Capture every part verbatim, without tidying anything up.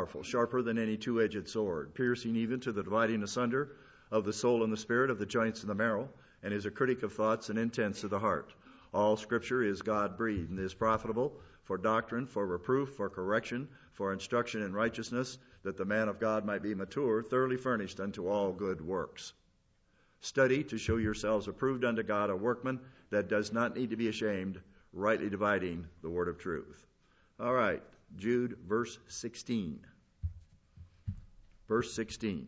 powerful, sharper than any two-edged sword, piercing even to the dividing asunder of the soul and the spirit, of the joints and the marrow, and is a critic of thoughts and intents of the heart. All Scripture is God-breathed and is profitable for doctrine, for reproof, for correction, for instruction in righteousness, that the man of God might be mature, thoroughly furnished unto all good works. Study to show yourselves approved unto God, a workman that does not need to be ashamed, rightly dividing the word of truth. All right, Jude, verse sixteen. Verse sixteen.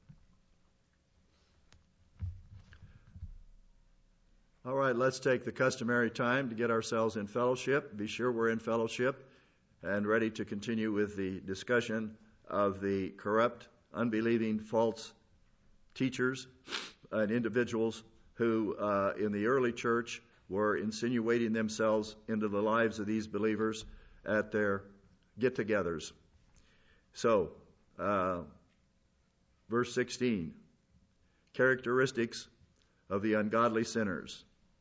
All right, let's take the customary time to get ourselves in fellowship. Be sure we're in fellowship and ready to continue with the discussion of the corrupt, unbelieving, false teachers and individuals who, uh, in the early church, were insinuating themselves into the lives of these believers at their get-togethers. So, uh, verse sixteen, characteristics of the ungodly sinners.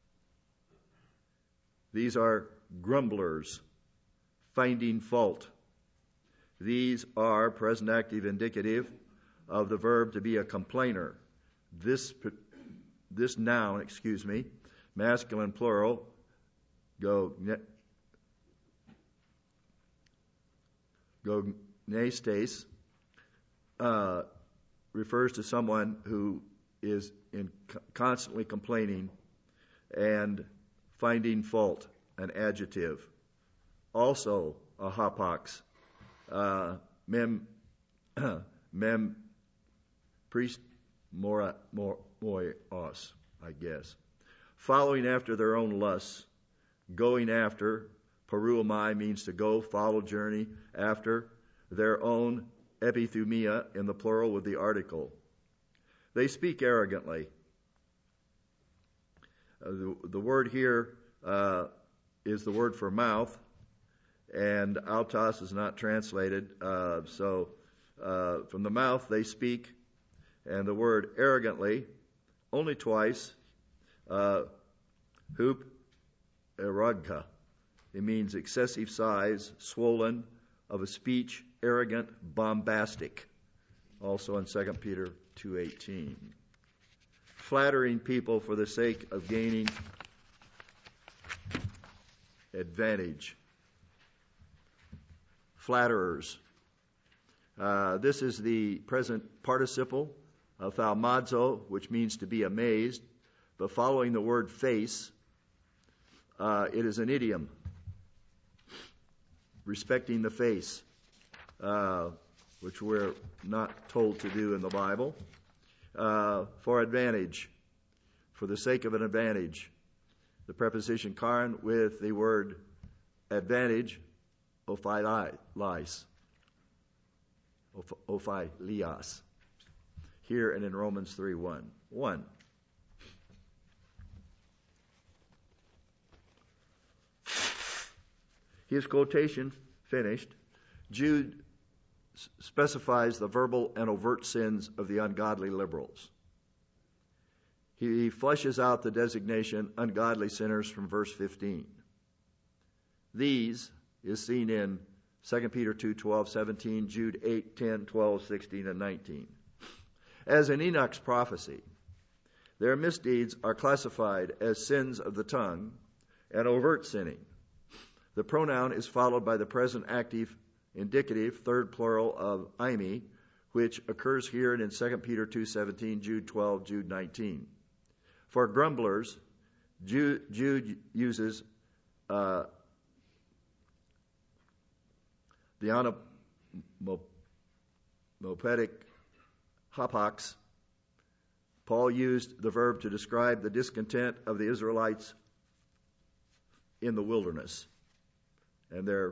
These are grumblers, finding fault. These are present active indicative of the verb to be a complainer. This this noun, excuse me, masculine plural, go go nestes, uh, refers to someone who is in constantly complaining and finding fault, an adjective. Also a hapax, uh, mem mem priest mora mor moios, I guess. Following after their own lusts, going after, peruomai means to go, follow, journey, after their own epithumia in the plural with the article. They speak arrogantly. Uh, the, the word here uh, is the word for mouth, and autos is not translated. Uh, so uh, from the mouth they speak, and the word arrogantly, only twice, uh, hoop erogka. It means excessive size, swollen, of a speech, arrogant, bombastic. Also in Second Peter two eighteen. Flattering people for the sake of gaining advantage. Flatterers. Uh, this is the present participle of thaumazo, which means to be amazed, but following the word face, uh, it is an idiom respecting the face, uh, which we're not told to do in the Bible. Uh, for advantage, for the sake of an advantage. The preposition karan with the word advantage, ophilias, ophilias, here and in Romans three one. One. His quotation finished. Jude specifies the verbal and overt sins of the ungodly liberals. He fleshes out the designation ungodly sinners from verse fifteen. These is seen in Second Peter two twelve, seventeen, Jude eight, ten, twelve, sixteen, and nineteen. As in Enoch's prophecy, their misdeeds are classified as sins of the tongue and overt sinning. The pronoun is followed by the present active indicative, third plural of aimi, which occurs here and in Second Peter two seventeen, Jude twelve, Jude nineteen. For grumblers, Jude, Jude uses uh, the onomatopoetic hapax. Paul used the verb to describe the discontent of the Israelites in the wilderness and their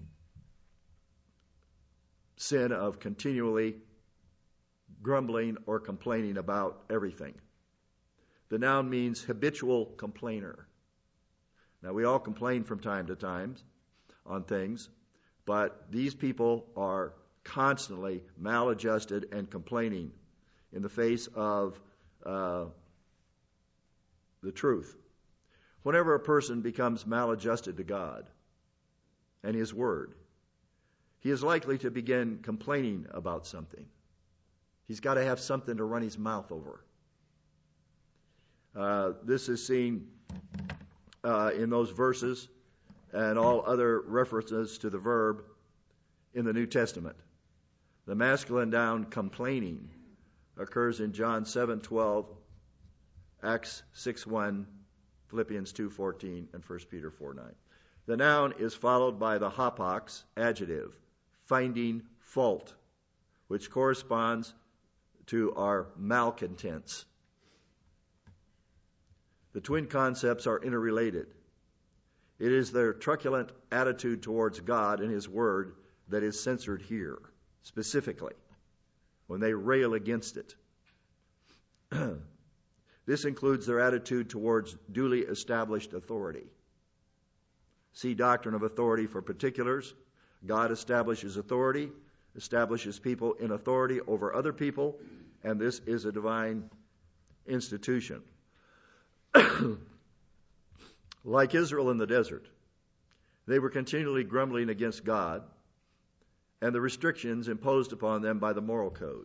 sin of continually grumbling or complaining about everything. The noun means habitual complainer. Now, we all complain from time to time on things, but these people are constantly maladjusted and complaining in the face of uh, the truth. Whenever a person becomes maladjusted to God and His Word, he is likely to begin complaining about something. He's got to have something to run his mouth over. Uh, this is seen uh, in those verses and all other references to the verb in the New Testament. The masculine noun complaining occurs in John seven twelve, Acts six one, Philippians two fourteen, and First Peter four nine. The noun is followed by the hapax adjective, finding fault, which corresponds to our malcontents. The twin concepts are interrelated. It is their truculent attitude towards God and His Word that is censored here, specifically, when they rail against it. This includes their attitude towards duly established authority. See Doctrine of Authority for particulars. God establishes authority, establishes people in authority over other people, and this is a divine institution. Like Israel in the desert, they were continually grumbling against God and the restrictions imposed upon them by the moral code.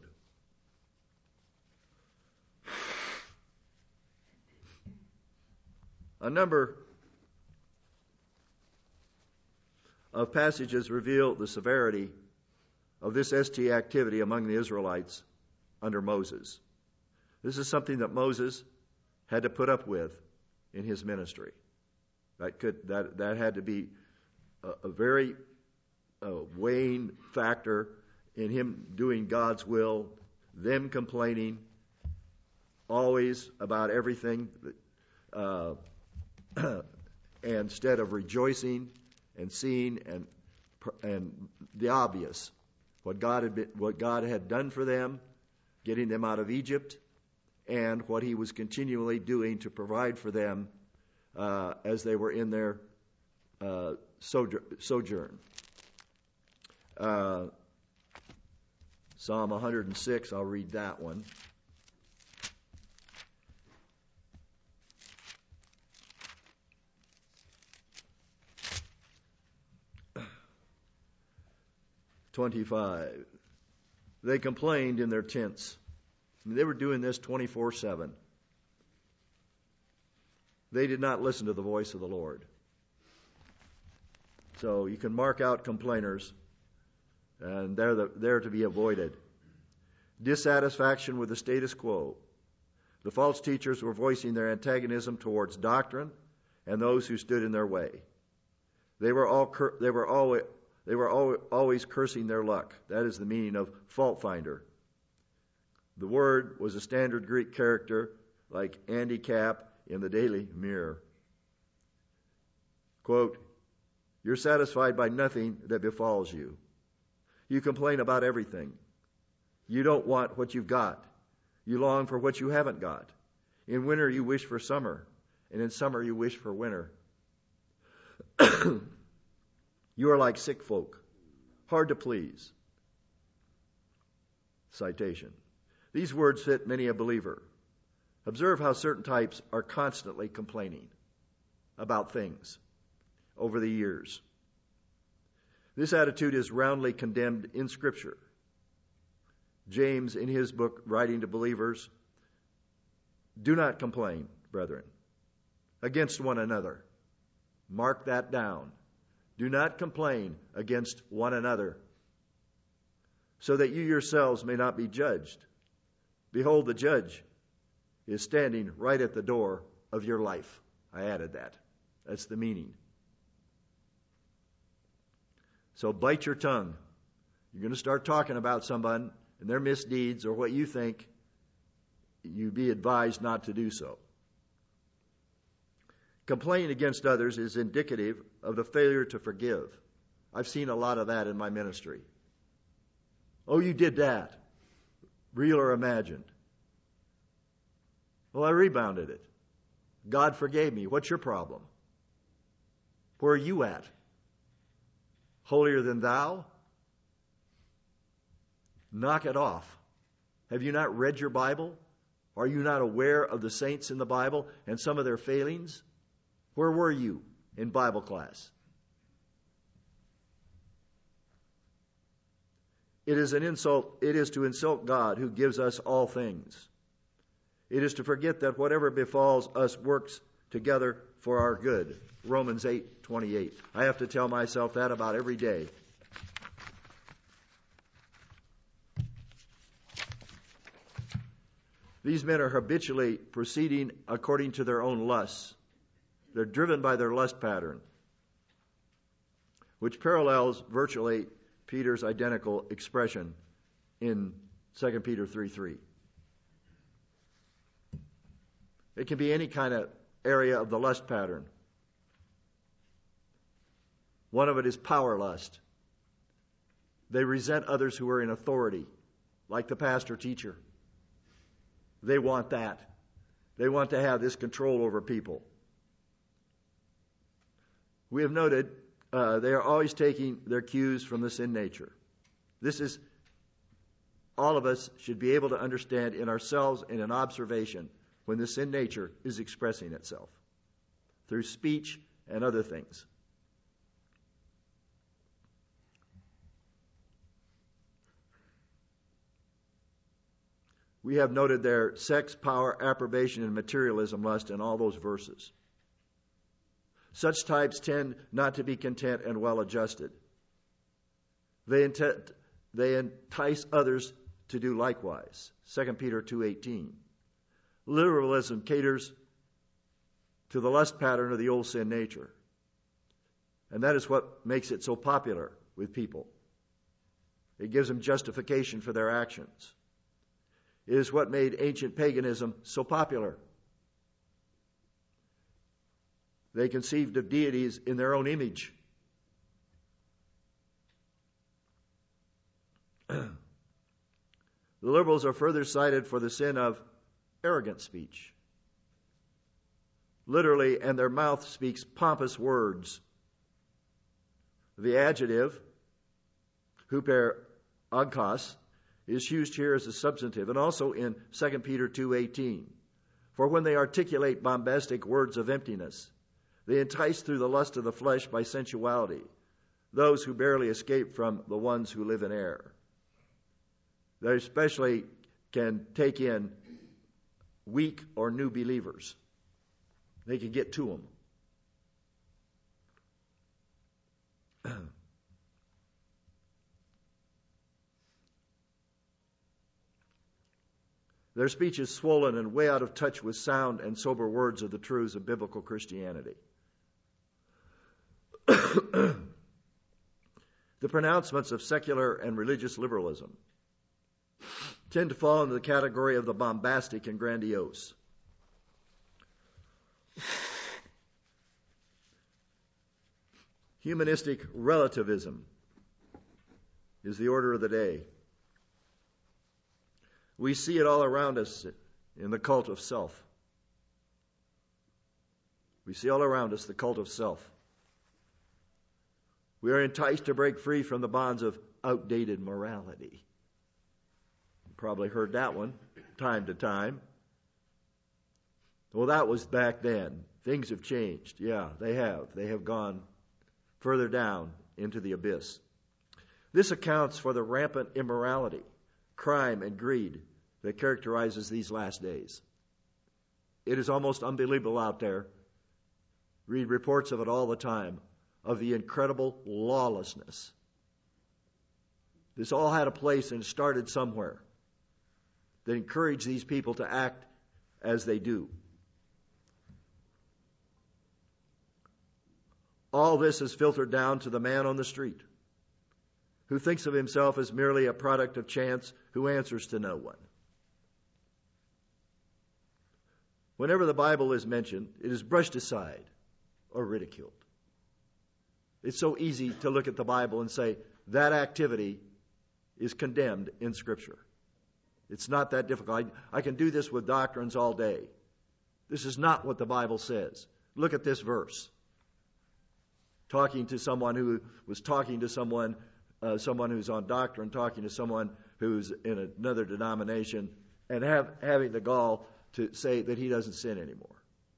A number of passages reveal the severity of this S T activity among the Israelites under Moses. This is something that Moses had to put up with in his ministry. That could that that had to be a, a very uh, weighing factor in him doing God's will, them complaining always about everything, uh, instead of rejoicing and seeing and and the obvious, what God had been, what God had done for them, getting them out of Egypt, and what He was continually doing to provide for them uh, as they were in their uh, sojourn. Uh, Psalm one hundred six, I'll read that one. twenty-five. They complained in their tents. I mean, they were doing this twenty-four seven. They did not listen to the voice of the Lord. So you can mark out complainers, and they're, the, they're to be avoided. Dissatisfaction with the status quo. The false teachers were voicing their antagonism towards doctrine and those who stood in their way. They were all they were always They were always cursing their luck. That is the meaning of fault finder. The word was a standard Greek character like handicap in the Daily Mirror. Quote, "You're satisfied by nothing that befalls you. You complain about everything. You don't want what you've got. You long for what you haven't got. In winter you wish for summer, and in summer you wish for winter. You are like sick folk, hard to please." Citation. These words fit many a believer. Observe how certain types are constantly complaining about things over the years. This attitude is roundly condemned in Scripture. James, in his book, writing to believers, "Do not complain, brethren, against one another." Mark that down. Do not complain against one another, so that you yourselves may not be judged. Behold, the judge is standing right at the door of your life. I added that. That's the meaning. So bite your tongue. You're going to start talking about someone and their misdeeds or what you think. You be advised not to do so. Complaining against others is indicative of the failure to forgive. I've seen a lot of that in my ministry. Oh, you did that. Real or imagined. Well, I rebounded it. God forgave me. What's your problem? Where are you at? Holier than thou? Knock it off. Have you not read your Bible? Are you not aware of the saints in the Bible and some of their failings? Where were you in Bible class? It is an insult. It is to insult God who gives us all things. It is to forget that whatever befalls us works together for our good. Romans eight twenty-eight. I have to tell myself that about every day. These men are habitually proceeding according to their own lusts. They're driven by their lust pattern, which parallels virtually Peter's identical expression in Second Peter three three. It can be any kind of area of the lust pattern. One of it is power lust. They resent others who are in authority, like the pastor teacher. They want that. They want to have this control over people. We have noted uh, they are always taking their cues from the sin nature. This is, all of us should be able to understand in ourselves in an observation when the sin nature is expressing itself through speech and other things. We have noted their sex, power, approbation, and materialism lust in all those verses. Such types tend not to be content and well adjusted. They, ent- they entice others to do likewise. Second Peter two eighteen. Liberalism caters to the lust pattern of the old sin nature. And that is what makes it so popular with people. It gives them justification for their actions. It is what made ancient paganism so popular. They conceived of deities in their own image. The liberals are further cited for the sin of arrogant speech. Literally, and their mouth speaks pompous words. The adjective, huper agkos, is used here as a substantive, and also in Second Peter two eighteen. For when they articulate bombastic words of emptiness, they entice through the lust of the flesh by sensuality those who barely escape from the ones who live in error. They especially can take in weak or new believers. They can get to them. Their speech is swollen and way out of touch with sound and sober words of the truths of biblical Christianity. The pronouncements of secular and religious liberalism tend to fall into the category of the bombastic and grandiose. Humanistic relativism is the order of the day. We see it all around us in the cult of self. We see all around us the cult of self. We are enticed to break free from the bonds of outdated morality. You probably heard that one time to time. Well, that was back then. Things have changed. Yeah, they have. They have gone further down into the abyss. This accounts for the rampant immorality, crime, and greed that characterizes these last days. It is almost unbelievable out there. Read reports of it all the time, of the incredible lawlessness. This all had a place and started somewhere that encouraged these people to act as they do. All this is filtered down to the man on the street who thinks of himself as merely a product of chance, who answers to no one. Whenever the Bible is mentioned, it is brushed aside or ridiculed. It's so easy to look at the Bible and say, that activity is condemned in Scripture. It's not that difficult. I, I can do this with doctrines all day. This is not what the Bible says. Look at this verse. Talking to someone who was talking to someone, uh, someone who's on doctrine, talking to someone who's in another denomination, and have, having the gall to say that he doesn't sin anymore.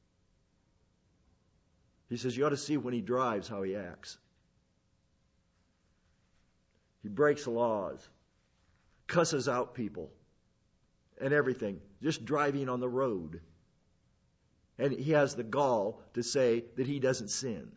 He says, you ought to see when he drives how he acts. He breaks the laws. cusses out people and everything, just driving on the road. And he has the gall to say that he doesn't sin.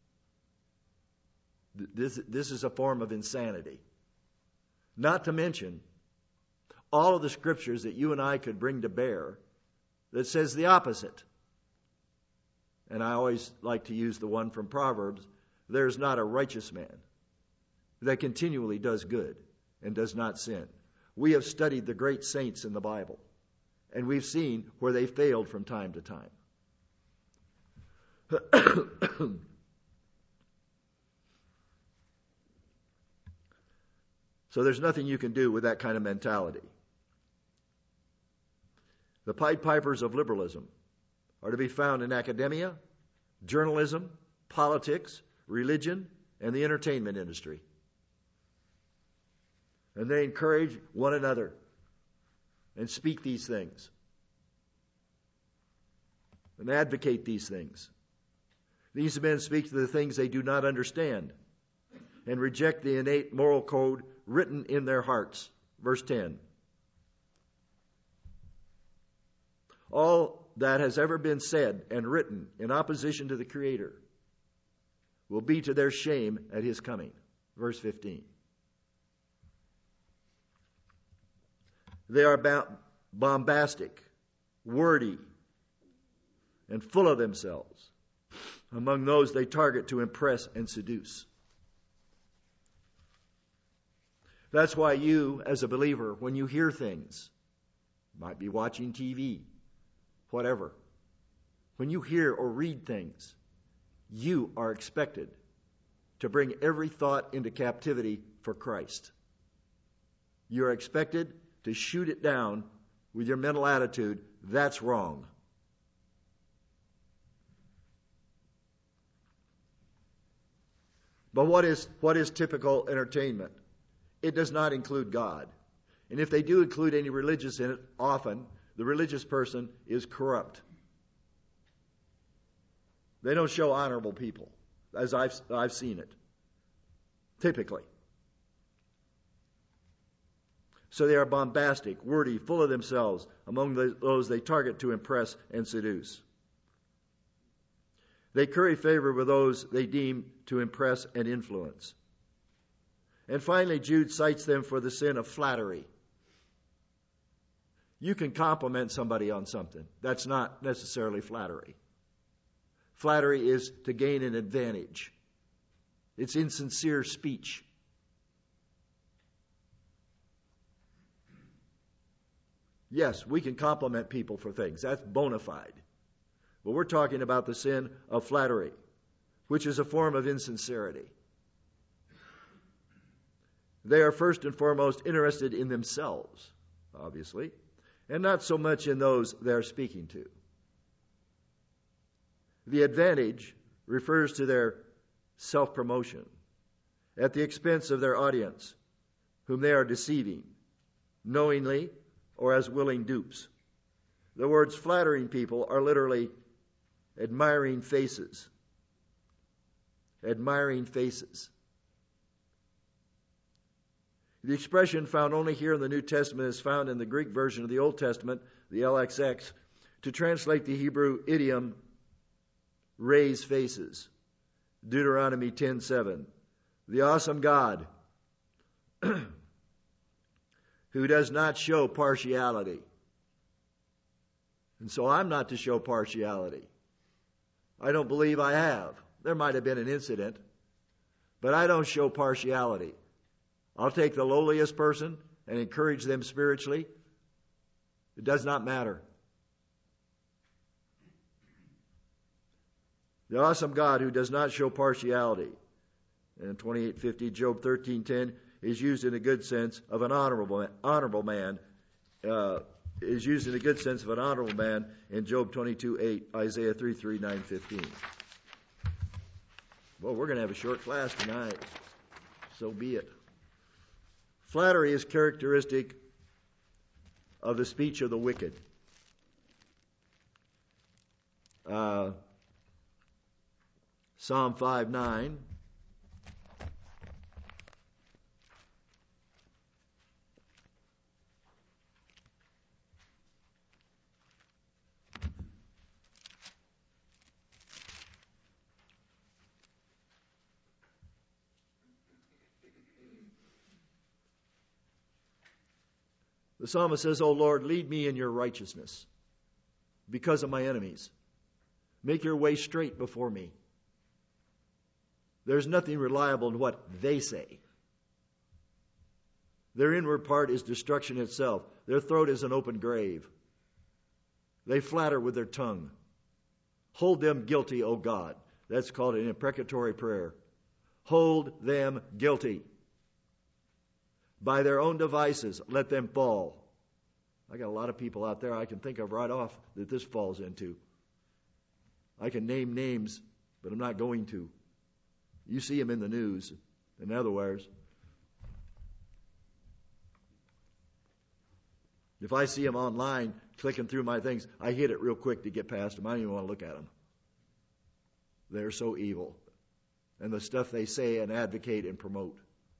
This, this is a form of insanity. Not to mention all of the scriptures that you and I could bring to bear that says the opposite. And I always like to use the one from Proverbs, there's not a righteous man that continually does good and does not sin. We have studied the great saints in the Bible, and we've seen where they failed from time to time. So there's nothing you can do with that kind of mentality. The Pied Pipers of liberalism are to be found in academia, journalism, politics, religion, and the entertainment industry. And they encourage one another and speak these things and advocate these things. These men speak to the things they do not understand and reject the innate moral code written in their hearts. Verse ten. All that has ever been said and written in opposition to the Creator will be to their shame at His coming. Verse fifteen. They are bombastic, wordy, and full of themselves. Among those they target to impress and seduce. That's why you, as a believer, when you hear things, might be watching T V, whatever, when you hear or read things, you are expected to bring every thought into captivity for Christ. You are expected to shoot it down with your mental attitude, that's wrong. But what is what is typical entertainment? It does not include God. And if they do include any religious in it, often the religious person is corrupt. They don't show honorable people, as I've, I've seen it, typically. So they are bombastic, wordy, full of themselves, among the, those they target to impress and seduce. They curry favor with those they deem to impress and influence. And finally, Jude cites them for the sin of flattery. You can compliment somebody on something. That's not necessarily flattery. Flattery is to gain an advantage. It's insincere speech. Yes, we can compliment people for things. That's bona fide. But we're talking about the sin of flattery, which is a form of insincerity. They are first and foremost interested in themselves, obviously, and not so much in those they are speaking to. The advantage refers to their self-promotion at the expense of their audience, whom they are deceiving, knowingly or as willing dupes. The words flattering people are literally admiring faces. Admiring faces. The expression found only here in the New Testament is found in the Greek version of the Old Testament, the L X X, to translate the Hebrew idiom, raise faces. Deuteronomy ten seven. The awesome God who does not show partiality. And so I'm not to show partiality. I don't believe I have. There might have been an incident, but I don't show partiality. I'll take the lowliest person and encourage them spiritually. It does not matter. The awesome God who does not show partiality. And twenty-eight fifty, Job thirteen ten is used in a good sense of an honorable honorable man. Uh, is used in a good sense of an honorable man in Job twenty-two eight, Isaiah three three, nine fifteen. Well, we're going to have a short class tonight. So be it. Flattery is characteristic of the speech of the wicked. Uh, Psalm five nine. The psalmist says, "O Lord, lead me in your righteousness because of my enemies. Make your way straight before me." There's nothing reliable in what they say. Their inward part is destruction itself. Their throat is an open grave. They flatter with their tongue. Hold them guilty, O God. That's called an imprecatory prayer. Hold them guilty. By their own devices, let them fall. I got a lot of people out there I can think of right off that this falls into. I can name names, but I'm not going to. You see them in the news. In other words, if I see them online clicking through my things, I hit it real quick to get past them. I don't even want to look at them. They're so evil. And the stuff they say and advocate and promote.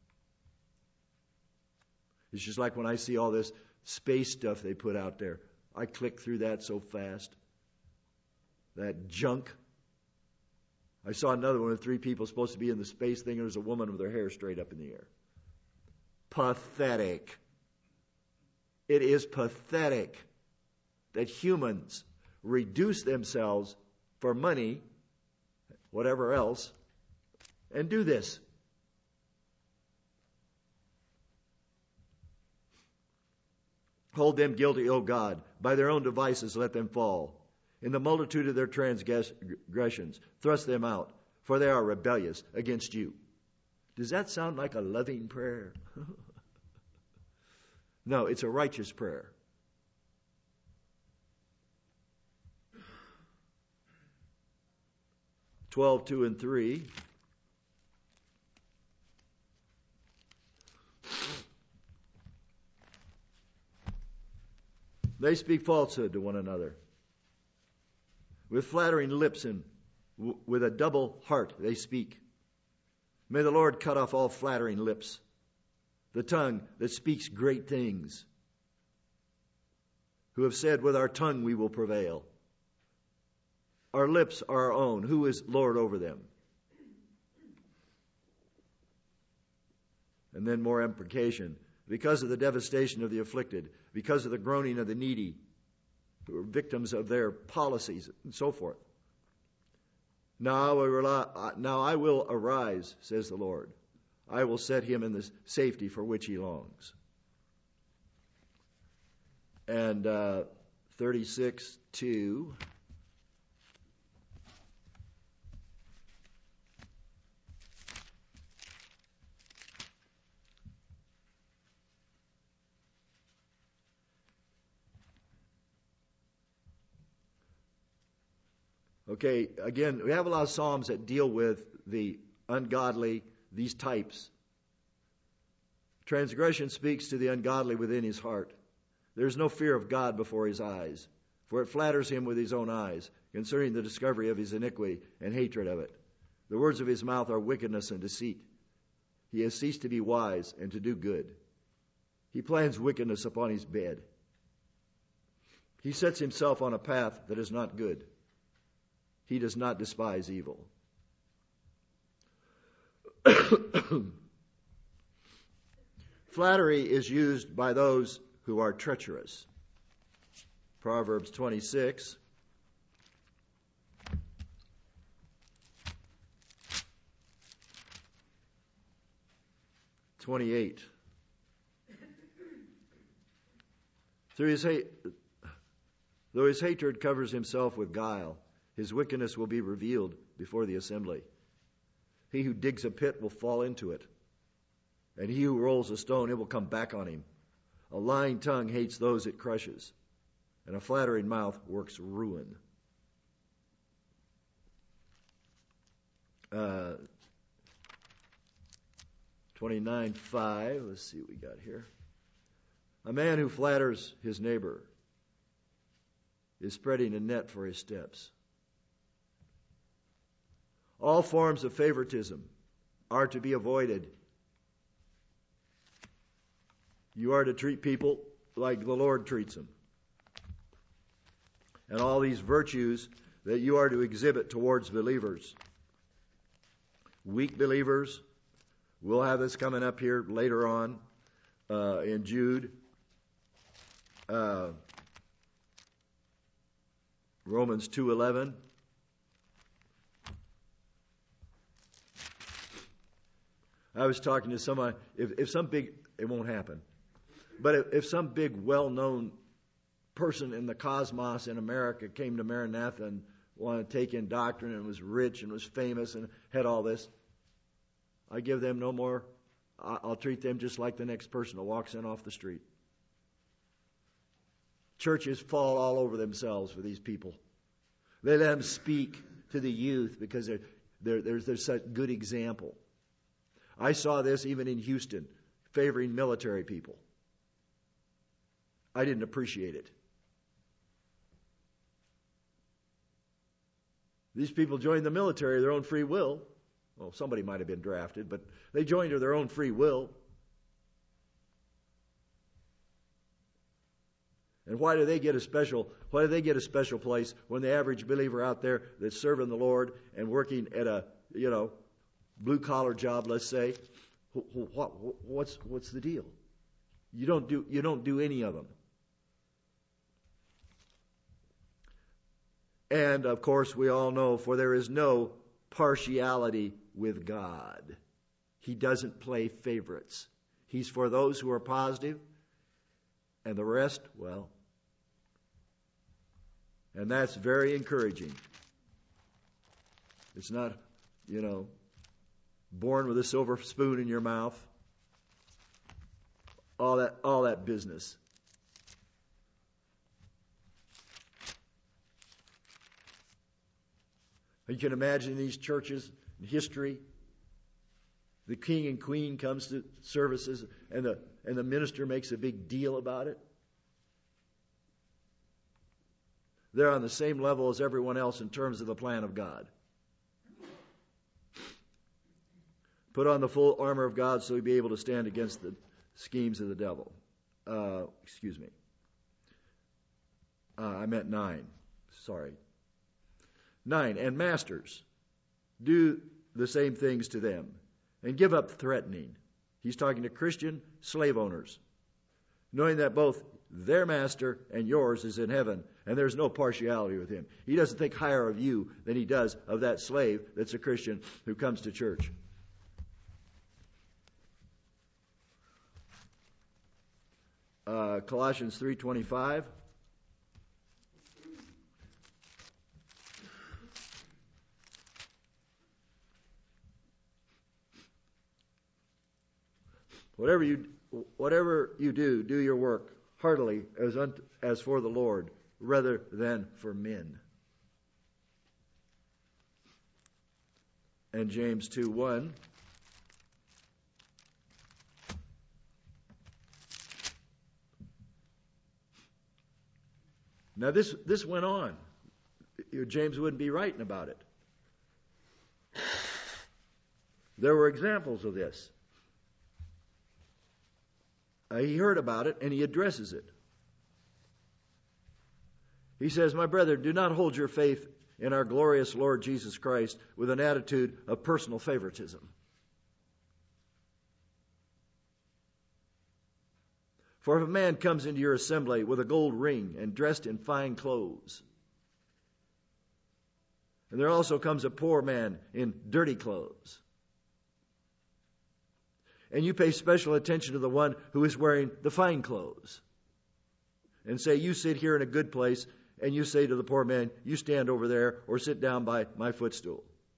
It's just like when I see all this space stuff they put out there. I click through that so fast. That junk. I saw another one with three people supposed to be in the space thing, and there was a woman with her hair straight up in the air. Pathetic. It is pathetic that humans reduce themselves for money, whatever else, and do this. Hold them guilty, O God. By their own devices let them fall. In the multitude of their transgressions, thrust them out, for they are rebellious against you. Does that sound like a loving prayer? No, it's a righteous prayer. twelve, two and three. They speak falsehood to one another. With flattering lips and w- with a double heart they speak. May the Lord cut off all flattering lips, the tongue that speaks great things, who have said, with our tongue we will prevail. Our lips are our own. Who is Lord over them? And then more imprecation. Because of the devastation of the afflicted, because of the groaning of the needy, who are victims of their policies and so forth. Now I will, rely, now I will arise, says the Lord. I will set him in the safety for which he longs. And uh, thirty-six, two. Okay, again, we have a lot of Psalms that deal with the ungodly, these types. Transgression speaks to the ungodly within his heart. There's no fear of God before his eyes, for it flatters him with his own eyes, concerning the discovery of his iniquity and hatred of it. The words of his mouth are wickedness and deceit. He has ceased to be wise and to do good. He plans wickedness upon his bed. He sets himself on a path that is not good. He does not despise evil. Flattery is used by those who are treacherous. Proverbs twenty-six. twenty-eight. Through his hate, though his hatred covers himself with guile, his wickedness will be revealed before the assembly. He who digs a pit will fall into it, and he who rolls a stone, it will come back on him. A lying tongue hates those it crushes, and a flattering mouth works ruin. Uh, twenty-nine five, let's see what we got here. A man who flatters his neighbor is spreading a net for his steps. All forms of favoritism are to be avoided. You are to treat people like the Lord treats them. And all these virtues that you are to exhibit towards believers. Weak believers, we'll have this coming up here later on uh, in Jude. Uh, Romans two eleven. I was talking to someone, if, if some big, it won't happen, but if, if some big well-known person in the cosmos in America came to Maranatha and wanted to take in doctrine and was rich and was famous and had all this, I give them no more, I'll treat them just like the next person who walks in off the street. Churches fall all over themselves for these people. They let them speak to the youth because they're, they're, they're, they're such good example. I saw this even in Houston, favoring military people. I didn't appreciate it. These people joined the military of their own free will. Well, somebody might have been drafted, but they joined of their own free will. And why do they get a special, why do they get a special place when the average believer out there that's serving the Lord and working at a, you know, blue collar job, let's say, what, what's what's the deal? You don't do you don't do any of them. And of course, we all know, for there is no partiality with God. He doesn't play favorites. He's for those who are positive, and the rest, well. And that's very encouraging. It's not, you know, born with a silver spoon in your mouth. All that, all that business. You can imagine these churches in history. The king and queen comes to services, and the and the minister makes a big deal about it. They're on the same level as everyone else in terms of the plan of God. Put on the full armor of God so you'll be able to stand against the schemes of the devil. Uh, excuse me. Uh, I meant nine. Sorry. Nine. And masters, do the same things to them and give up threatening. He's talking to Christian slave owners, knowing that both their master and yours is in heaven, and there's no partiality with him. He doesn't think higher of you than he does of that slave that's a Christian who comes to church. Uh, Colossians three twenty-five. Whatever you whatever you do, do your work heartily as un, as for the Lord, rather than for men. And James two one. Now this this went on. James wouldn't be writing about it. There were examples of this. Uh, he heard about it and he addresses it. He says, "My brother, do not hold your faith in our glorious Lord Jesus Christ with an attitude of personal favoritism. For if a man comes into your assembly with a gold ring and dressed in fine clothes, and there also comes a poor man in dirty clothes, and you pay special attention to the one who is wearing the fine clothes, and say, you sit here in a good place, and you say to the poor man, you stand over there or sit down by my footstool.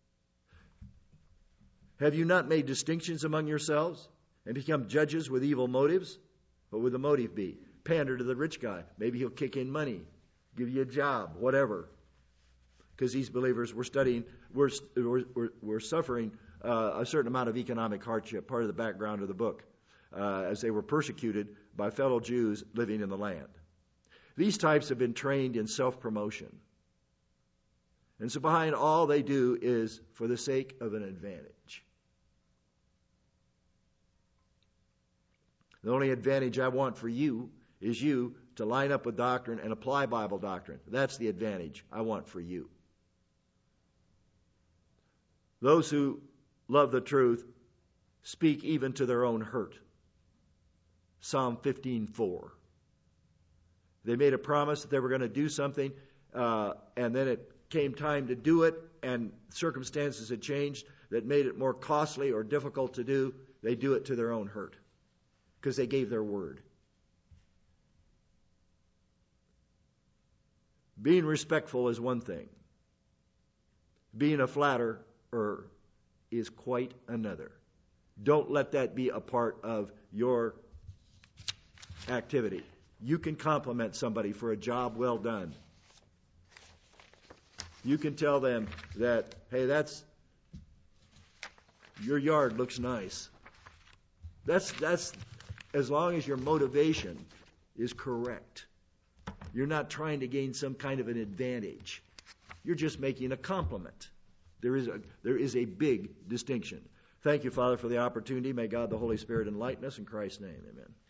Have you not made distinctions among yourselves and become judges with evil motives? What would the motive be? Pander to the rich guy. Maybe he'll kick in money, give you a job, whatever. Because these believers were studying, were, were, were suffering uh, a certain amount of economic hardship, part of the background of the book, uh, as they were persecuted by fellow Jews living in the land. These types have been trained in self-promotion. And so behind all they do is for the sake of an advantage. The only advantage I want for you is you to line up with doctrine and apply Bible doctrine. That's the advantage I want for you. Those who love the truth speak even to their own hurt. Psalm fifteen four. They made a promise that they were going to do something, uh, and then it came time to do it, and circumstances had changed that made it more costly or difficult to do. They do it to their own hurt because they gave their word. Being respectful is one thing. Being a flatterer is quite another. Don't let that be a part of your activity. You can compliment somebody for a job well done. You can tell them that, hey, that's, your yard looks nice. That's, that's, as long as your motivation is correct. You're not trying to gain some kind of an advantage. You're just making a compliment. There is a, there is a big distinction. Thank you, Father, for the opportunity. May God the Holy Spirit enlighten us. In Christ's name, amen.